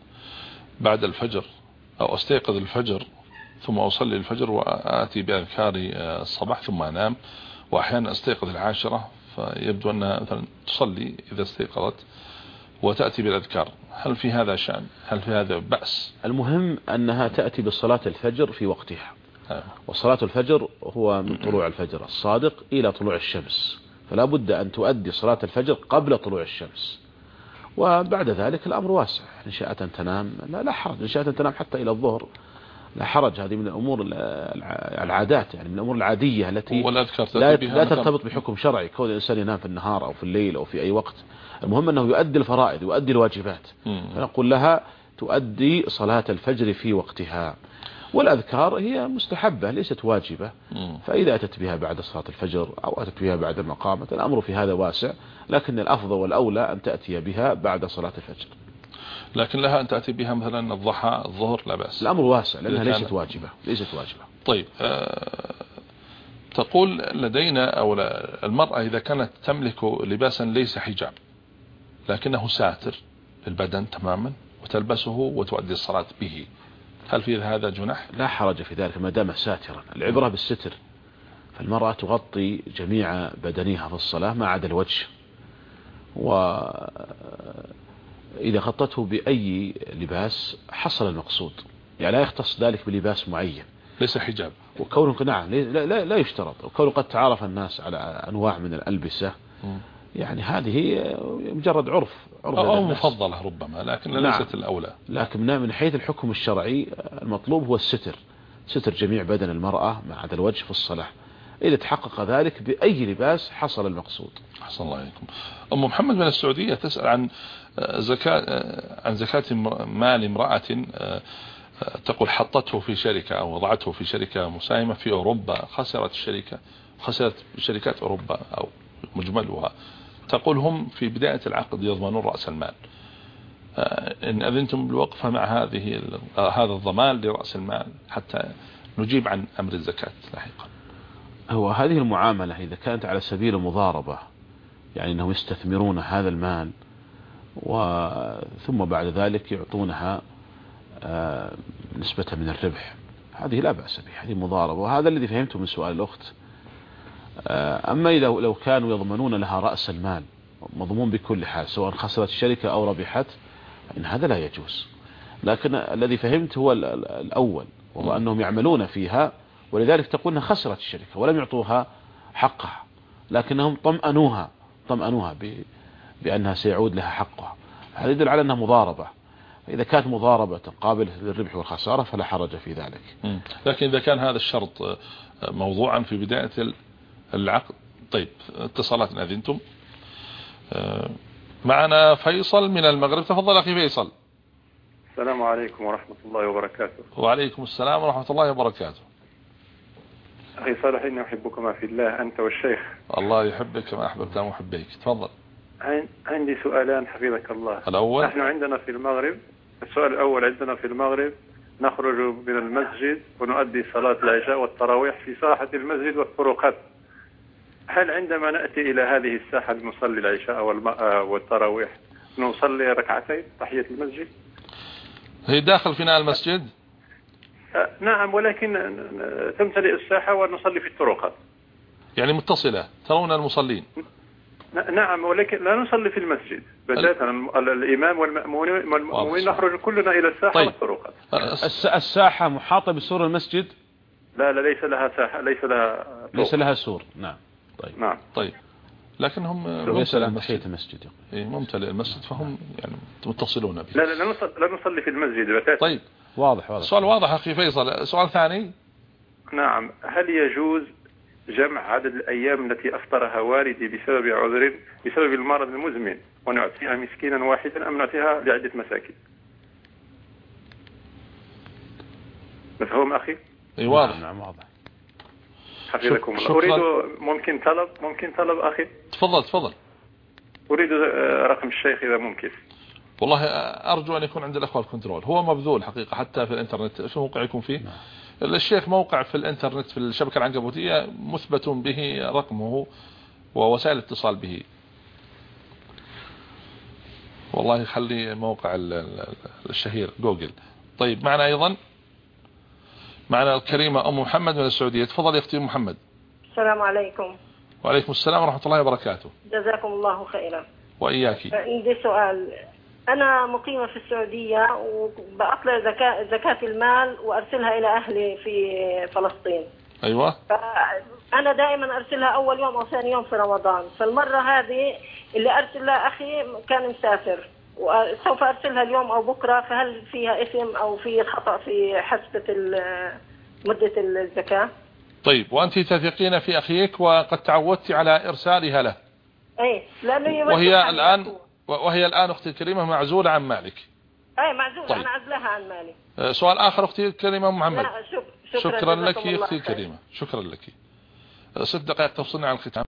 بعد الفجر أو أستيقظ الفجر ثم أصلي الفجر وآتي بأذكار الصباح ثم أنام، وأحيانا أستيقظ العاشرة فيبدو أنها مثلا تصلي إذا استيقظت وتأتي بالأذكار، هل في هذا شأن؟ هل في هذا بأس؟ المهم أنها تأتي بصلاة الفجر في وقتها. آه. وصلاة الفجر هو من طلوع الفجر الصادق إلى طلوع الشمس، فلا بد أن تؤدي صلاة الفجر قبل طلوع الشمس، وبعد ذلك الأمر واسع. إن شاءت أن تنام لا, لا حرج، إن شاءت أن تنام حتى إلى الظهر لا حرج. هذه من الأمور العادات، يعني من الأمور العادية التي لا, لا ترتبط بحكم شرعي. كون الإنسان ينام في النهار أو في الليل أو في أي وقت، المهم أنه يؤدي الفرائض يؤدي الواجبات. فنقول لها تؤدي صلاة الفجر في وقتها، والأذكار هي مستحبة ليست واجبة. فإذا أتت بها بعد صلاة الفجر أو أتت بها بعد المقامة الأمر في هذا واسع، لكن الأفضل والأولى أن تأتي بها بعد صلاة الفجر. لكن لها أن تأتي بها مثلا الضحى الظهر لا بأس. الأمر واسع لأنها ليست واجبة ليست واجبة. طيب أه تقول لدينا أو المرأة إذا كانت تملك لباسا ليس حجاب لكنه ساتر للبدن تماما وتلبسه وتؤدي الصلاة به، هل في هذا جناح؟ لا حرج في ذلك ما دام ساترا. العبرة بالستر، فالمرأة تغطي جميع بدنها في الصلاة ما عدا الوجه، وإذا غطته بأي لباس حصل المقصود، يعني لا يختص ذلك بلباس معين ليس حجاب. وكونه نعم لا, لا, لا يشترط، وكونه قد تعرف الناس على أنواع من الألبسة م. يعني هذه مجرد عرف, عرف أو مفضلة ربما، لكن نعم. ليست الأولى. لكن من حيث الحكم الشرعي المطلوب هو الستر، ستر جميع بدن المرأة ما عدا الوجه في الصلاة. إذا تحقق ذلك بأي لباس حصل المقصود. أحسن الله عليكم. أم محمد من السعودية تسأل عن زكاة عن زكاة مال امرأة تقول حطته في شركة أو وضعته في شركة مساهمة في أوروبا، خسرت الشركة خسرت شركات أوروبا أو مجملها، تقول هم في بداية العقد يضمنون رأس المال، إن أذنتم بالوقفة مع هذه هذا الضمان لرأس المال حتى نجيب عن أمر الزكاة لاحقا. هو هذه المعاملة إذا كانت على سبيل المضاربة، يعني أنهم يستثمرون هذا المال وثم بعد ذلك يعطونها نسبة من الربح، هذه لا بأس بها، هذه مضاربة، وهذا الذي فهمته من سؤال الأخت. أما إذا لو كانوا يضمنون لها رأس المال مضمون بكل حال سواء خسرت الشركة أو ربحت، إن هذا لا يجوز. لكن الذي فهمت هو الأول، وهو أنهم يعملون فيها ولذلك تقول أنها خسرت الشركة ولم يعطوها حقها، لكنهم طمأنوها طمأنوها بأنها سيعود لها حقها. هذا يدل على أنها مضاربة. إذا كانت مضاربة قابلة للربح والخسارة فلا حرج في ذلك. لكن إذا كان هذا الشرط موضوعا في بداية العقد. طيب، اتصالات أذنتم. معنا فيصل من المغرب، تفضل أخي فيصل. السلام عليكم ورحمة الله وبركاته. وعليكم السلام ورحمة الله وبركاته. أخي صالح، إني أحبكما في الله أنت والشيخ. الله يحبك كما أحببت محبيك. تفضل. عندي سؤالان حفظك الله. الأول، نحن عندنا في المغرب، السؤال الأول، عندنا في المغرب نخرج من المسجد ونؤدي صلاة العشاء والتراويح في ساحة المسجد والطرقات. هل عندما نأتي إلى هذه الساحة لنصلي العشاء والتراويح نصلي ركعتين تحية المسجد؟ هي داخل فناء المسجد؟ أه نعم، ولكن تمتلئ الساحة ونصلي في الطرقات. يعني متصلة، ترون المصلين؟ نعم، ولكن لا نصلي في المسجد بتاتا. الإمام والمأمومين نخرج كلنا إلى الساحة. طيب. والطرقات. الساحة محاطة بسور المسجد؟ لا لا، ليس لها ساحة، ليس لها طرق. ليس لها سور. نعم. طيب. نعم. طيب، لكنهم ليس لها تحية المسجد. إيه، ممتلئ المسجد، فهم يعني متصلون به. لا لا، لا نصلي, لا نصلي في المسجد بتاتا. طيب، واضح واضح. سؤال واضح أخي فيصل. سؤال ثاني. نعم، هل يجوز جمع عدد الأيام التي أفطرها والدي بسبب عذر بسبب المرض المزمن ونعطيها مسكينا واحدا أم نعطيها لعدة مساكين؟ مفهوم أخي؟ اي واضح. نعم واضح. حفظكم الله. أريد ممكن طلب ممكن طلب أخي. تفضل تفضل. أريد رقم الشيخ إذا ممكن. والله أرجو أن يكون عند الأخوة الكنترول، هو مبذول حقيقة حتى في الإنترنت. شو موقع يكون فيه؟ نعم. الشيخ موقع في الإنترنت في الشبكة العنكبوتية مثبت به رقمه ووسائل الاتصال به. والله خلي موقع الشهير جوجل. طيب، معنا أيضا معنا الكريمة أم محمد من السعودية. تفضل يا أختي محمد. السلام عليكم. وعليكم السلام ورحمة الله وبركاته. جزاكم الله خيرا. وإياك. عندي سؤال. أنا مقيمة في السعودية وبأطلع زكاة, زكاة المال وأرسلها إلى أهلي في فلسطين. أيوة. أنا دائما أرسلها أول يوم أو ثاني يوم في رمضان، فالمرة هذه اللي أرسلها أخي كان مسافر وسوف أرسلها اليوم أو بكرة، فهل فيها إثم أو في خطأ في حسبة مدة الزكاة؟ طيب، وأنت تثقين في أخيك وقد تعودت على إرسالها له؟ أي، لأنه وهي الآن أكو. وهي الآن أختي الكريمة معزولة عن مالك. أي معزولة. طيب. أنا عزلها عن مالي. سؤال آخر أختي الكريمة محمد. لا شك... شكرا, شكرا لك أختي الكريمة. شكرا لك. ست دقائق تفصلنا عن الختام.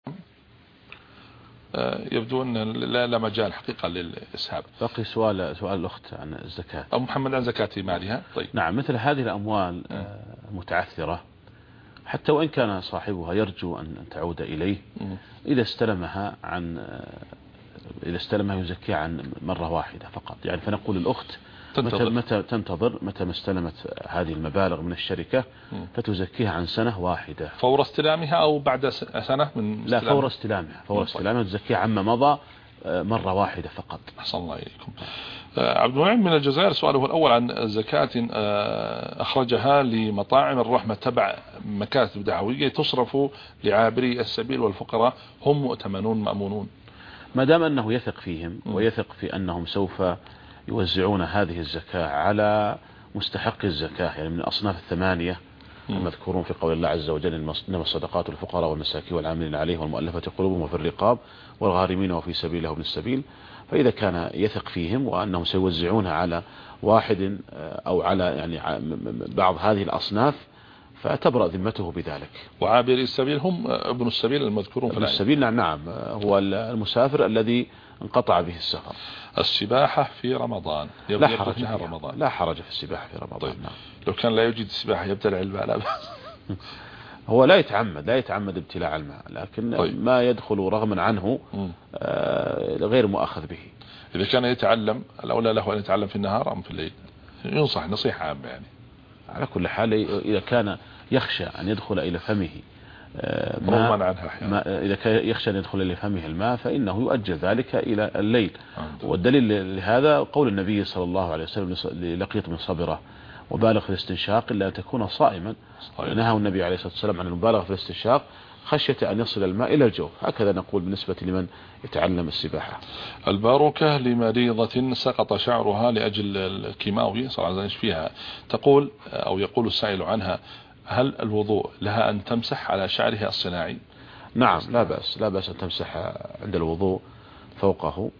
يبدو أن لا, لا مجال حقيقة للإسهاب. بقي سؤال سؤال الأخت عن الزكاة. أم محمد عن زكاة مالها. طيب. نعم، مثل هذه الأموال متعثرة حتى وإن كان صاحبها يرجو أن تعود إليه، إذا استلمها عن إذا استلمها يزكيها عن مرة واحدة فقط. يعني فنقول الأخت تنتظر. متى, متى تنتظر متى ما استلمت هذه المبالغ من الشركة فتزكيها عن سنة واحدة. فور استلامها أو بعد سنة من لا، فور استلامها. فور استلامها تزكيها عما مضى مرة واحدة فقط. أحسن الله إليكم. عبد المنعم من الجزائر سؤاله الأول عن زكاة أخرجها لمطاعم الرحمة تبع مكاتب دعوية تصرف لعابري السبيل والفقراء، هم مؤتمنون مأمونون؟ ما دام أنه يثق فيهم ويثق في أنهم سوف يوزعون هذه الزكاة على مستحق الزكاة، يعني من الأصناف الثمانية المذكورون في قول الله عز وجل إنما الصدقات الفقراء والمساكين والعاملين عليه والمؤلفة قلوبهم وفي الرقاب والغارمين وفي سبيله وابن السبيل. فإذا كان يثق فيهم وأنهم سيوزعونها على واحد أو على يعني بعض هذه الأصناف فتبرأ ذمته بذلك. وعابري السبيل هم ابن السبيل المذكورون في ابن السبيل نعم, نعم هو المسافر الذي انقطع به السفر. السباحة في رمضان لا حرج, رمضان. لا حرج في السباحة في رمضان. طيب. نعم. لو كان لا يوجد السباحة يبتلع الماء لا بأس. هو لا يتعمد لا يتعمد ابتلاع الماء لكن طيب. ما يدخل رغما عنه آه غير مؤاخذ به. إذا كان يتعلم الأولى له أن يتعلم في النهار أم في الليل؟ ينصح نصيحة عامة يعني. على كل حال إذا كان يخشى أن يدخل إلى فمه ما, ما إذا كان يخشى أن يدخل إلى فمه الماء فإنه يؤجل ذلك إلى الليل. والدليل لهذا قول النبي صلى الله عليه وسلم للقيط من صبرة وبالغ في الاستنشاق إلا أن تكون صائما. نهى النبي عليه الصلاة والسلام عن المبالغة في الاستنشاق خشية أن يصل الماء إلى الجوف. هكذا نقول بالنسبة لمن يتعلم السباحة. الباروكة لمريضة سقط شعرها لأجل الكيماوي صار عزيز فيها، تقول أو يقول السائل عنها هل الوضوء لها أن تمسح على شعرها الصناعي؟ نعم لا بأس لا بأس أن تمسح عند الوضوء فوقه،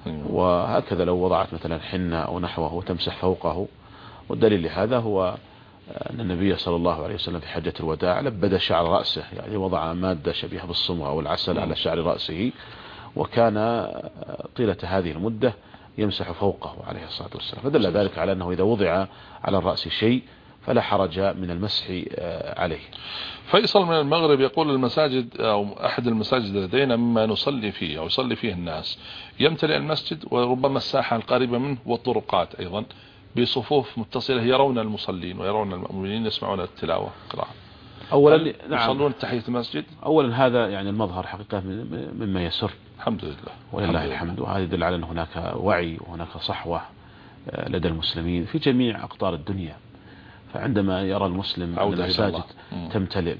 وهكذا لو وضعت مثلا حنة أو نحوه وتمسح فوقه. والدليل لهذا هو أن النبي صلى الله عليه وسلم في حجة الوداع لبد شعر رأسه، يعني وضع مادة شبيهة بالصمغ أو العسل على شعر رأسه، وكان طيلة هذه المدة يمسح فوقه عليه الصلاة والسلام. فدل ذلك على أنه إذا وضع على الرأس شيء فلا حرج من المسح عليه. فيصل من المغرب يقول المساجد أو أحد المساجد لدينا مما نصلي فيه أو يصلي فيه الناس يمتلئ المسجد وربما الساحة القريبة منه والطرقات أيضا بصفوف متصلة يرون المصلين ويرون المؤمنين يسمعون التلاوة قراءة. أولا نعم يصلون تحية المسجد. أولا هذا يعني المظهر حقيقة مما يسر الحمد لله ولله الحمد، وهذا يدل على أن هناك وعي وهناك صحوة لدى المسلمين في جميع أقطار الدنيا. فعندما يرى المسلم أن المساجد تمتلئ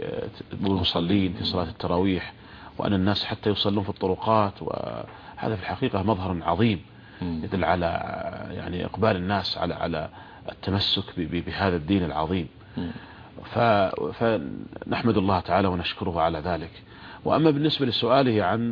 بالمصلين في صلاة التراويح وأن الناس حتى يصلون في الطرقات، وهذا في الحقيقة مظهر عظيم يدل على يعني إقبال الناس على على التمسك بهذا الدين العظيم. فنحمد الله تعالى ونشكره على ذلك. وأما بالنسبة لسؤاله عن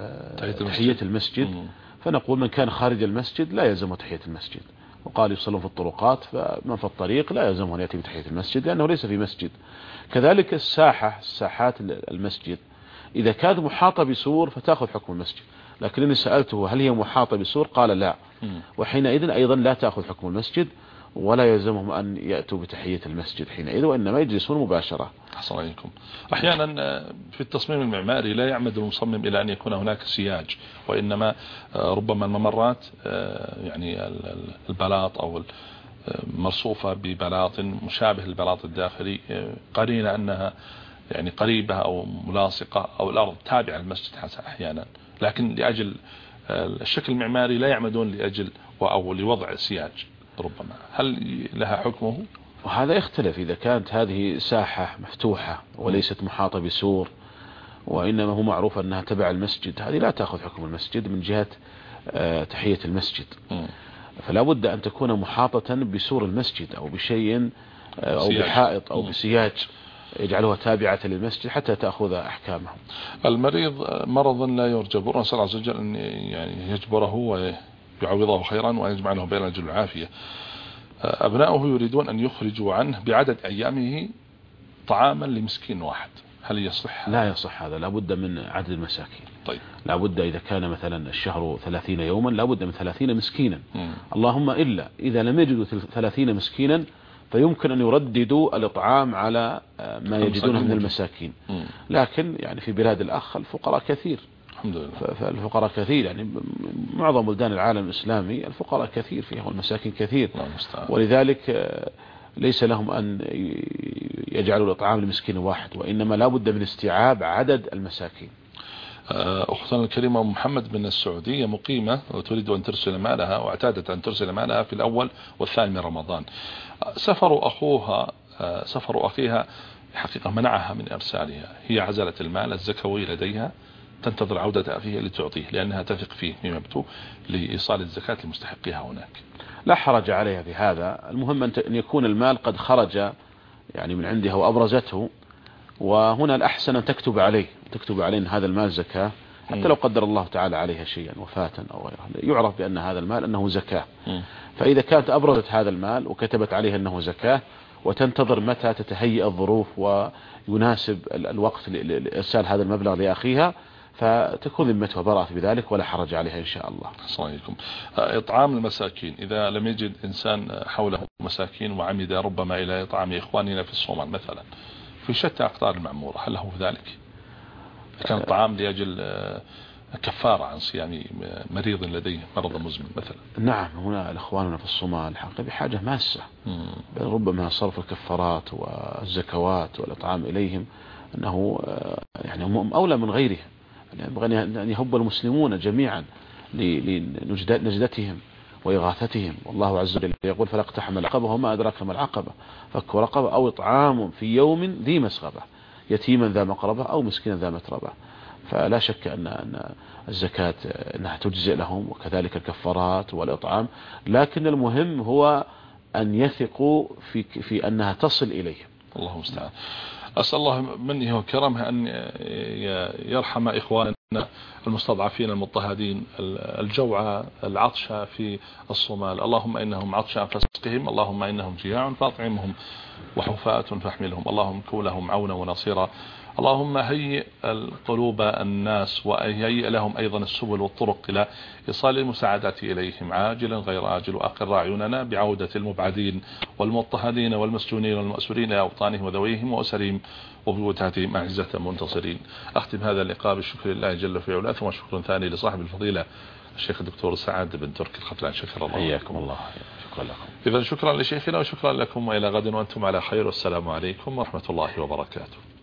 تحية المسجد فنقول من كان خارج المسجد لا يلزمه تحية المسجد، وقال يصلون في الطرقات فمن في الطريق لا يلزمه أن يأتي بتحية المسجد لأنه ليس في مسجد. كذلك الساحة الساحات المسجد إذا كانت محاطة بسور فتأخذ حكم المسجد، لكنني سألته هل هي محاطة بسور قال لا، وحينئذ أيضا لا تأخذ حكم المسجد ولا يلزمهم أن يأتوا بتحية المسجد حينئذ، وإنما يجلسون مباشرة. أحسن عليكم. أحيانا في التصميم المعماري لا يعمد المصمم إلى أن يكون هناك سياج، وإنما ربما الممرات يعني البلاط أو مرصوفة ببلاط مشابه للبلاط الداخلي قرينة أنها يعني قريبة أو ملاصقة، أو الأرض تابعة للمسجد أحيانا، لكن لأجل الشكل المعماري لا يعمدون لأجل أو لوضع سياج ربما. هل لها حكمه؟ وهذا يختلف إذا كانت هذه ساحة مفتوحة وليست محاطة بسور وإنما هو معروف أنها تبع المسجد، هذه لا تأخذ حكم المسجد من جهة تحية المسجد. فلا بد أن تكون محاطة بسور المسجد أو بشيء أو بحائط أو بسياج يجعلها تابعة للمسجد حتى تأخذ أحكامه. المريض مرضا لا يرجى، برنا صلى الله عليه وسلم أن يعني يجبره ويعوضه خيرا ويجمع له بين الأجر والعافية. أبناؤه يريدون أن يخرجوا عنه بعدد أيامه طعاما لمسكين واحد، هل يصح؟ لا يصح هذا، لا بد من عدد المساكين. طيب. لا بد إذا كان مثلا الشهر ثلاثين يوما لا بد من ثلاثين مسكينا. م. اللهم إلا إذا لم يجدوا ثلاثين مسكينا فيمكن أن يرددوا الإطعام على ما يجدونه من المساكين. م. لكن يعني في بلاد الأخ الفقراء كثير الحمد لله، فالفقراء كثير، يعني معظم بلدان العالم الإسلامي الفقراء كثير فيها والمساكين كثير، ولذلك ليس لهم أن يجعلوا الإطعام لمسكين واحد، وإنما لا بد من استيعاب عدد المساكين. أختنا الكريمة محمد من السعودية مقيمة وتريد أن ترسل مالها، واعتادت أن ترسل مالها في الأول والثاني من رمضان. سفر أخوها سفر أخيها حقيقة منعها من إرسالها، هي عزلت المال الزكوي لديها تنتظر عودة أخيها لتعطيه لأنها تثق فيه مما يبدو لإيصال الزكاة لمستحقيها هناك. لا حرج عليها في هذا، المهم أن يكون المال قد خرج يعني من عندها وأبرزته، وهنا الأحسن أن تكتب عليه تكتب عليه أن هذا المال زكاة، حتى لو قدر الله تعالى عليها شيئا وفاة أو غيره يعرف بأن هذا المال أنه زكاة. فإذا كانت أبرزت هذا المال وكتبت عليه أنه زكاة وتنتظر متى تتهيئ الظروف ويناسب الوقت لإرسال هذا المبلغ لأخيها فتكون ذمتها براءة بذلك ولا حرج عليها إن شاء الله. السلام عليكم. إطعام المساكين، إذا لم يجد إنسان حوله مساكين وعمد ربما إلى إطعام إخواننا في الصومال مثلا في شتى أقطار المعمورة، هل له ذلك؟ كان الطعام لأجل كفارة عن صيام مريض لديه مرض مزمن مثلا. نعم، هنا الأخواننا في الصومال حقا بحاجة ماسة، ربما صرف الكفارات والزكوات والإطعام إليهم أنه يعني هم أولى من غيرهم، ينبغي أن يهب المسلمون جميعا لنجدتهم وإغاثتهم. والله عز وجل يقول فلا اقتحم العقبة وما أدراك ما العقبة، فك رقبة أو إطعام في يوم ذي مسغبة يتيما ذا مقربة أو مسكينا ذا متربة. فلا شك أن أن الزكاة أنها تجزئ لهم وكذلك الكفارات والإطعام، لكن المهم هو أن يثقوا في في أنها تصل إليهم. الله المستعان. أسأل الله منه وكرمه أن يرحم إخواننا المستضعفين المضطهدين الجوعى العطشى في الصومال. اللهم إنهم عطشى عن فسقهم، اللهم إنهم جياع فاطعمهم وحفاة فاحملهم، اللهم كن لهم عونا ونصيرا. اللهم هيئ القلوب الناس وهيئ لهم أيضا السبل والطرق إلى إيصال المساعدات إليهم عاجلا غير آجل، وأقر أعيننا بعودة المبعدين والمضطهدين والمسجونين والمأسورين إلى أوطانهم وذويهم وأسرهم وبيوتاتهم أعزة منتصرين. أختم هذا اللقاء بالشكر لله جل في علاه، ثم شكر ثاني لصاحب الفضيلة الشيخ الدكتور سعد بن تركي الخطلان. شكرا الله. حياكم الله. شكرا لكم. إذا شكرا لشيخنا وشكرا لكم، وإلى غد وأنتم على خير، والسلام عليكم ورحمة الله وبركاته.